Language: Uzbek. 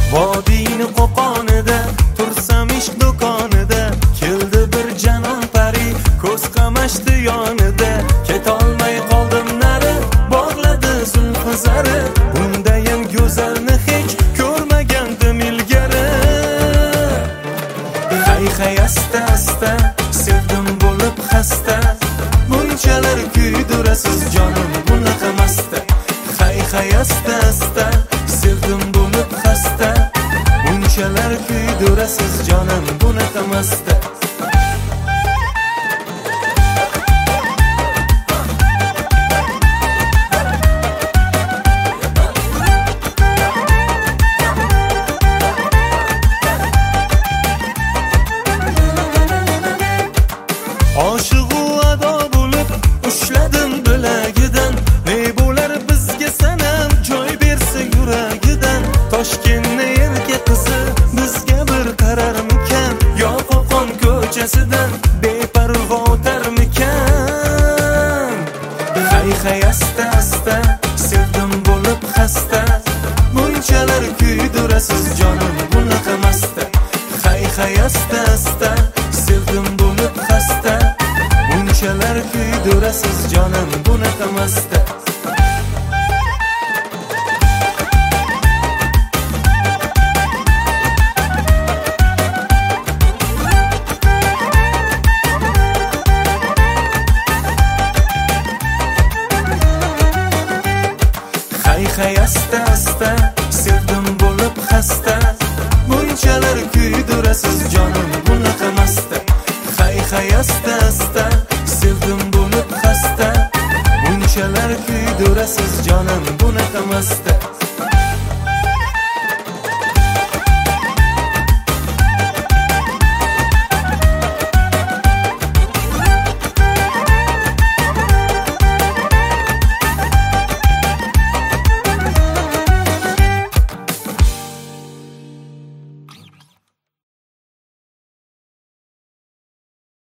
vodiyni qo'qonida tursam ish do'konida, keldi bir janon pari ko'z qamashdi yonida. Ketolmay qoldim nari, bog'ladi zulfi zari, bundayam go'zalni hech ko'rmagandim ilgari. Hay hay asta asta sevdim bo'lib xasta, bunchalar kuydirasiz jonim bunaqa masta. Hay hay asta asta sevdim bo'lib xasta, bunchalar kuydirasiz jonim bunaqa masta. Oshiq-u ado bo'lib ushladim bilagidan, ne bo'lar bizga sanam joy bersa yuragidan. Toshkentni erka qizi bizga bir qararmikan, yo Qo'qon ko'chasidan beparvo o'tarmikan. Hay hay asta asta sevdim bo'lib xasta, bunchalar kuydirasiz jonim bunaqa masta. Hay hay asta asta sevdim bo'lib xasta, bunchalar kuydirasiz jonim bunaqa masta. Hay hay asta asta sevdim bo'lib xasta, bunchalar kuydirasiz jonim bunaqa masta. Hay hay asta asta sevdim bo'lib xasta, bunchalar kuydirasiz jonim bunaqa masta.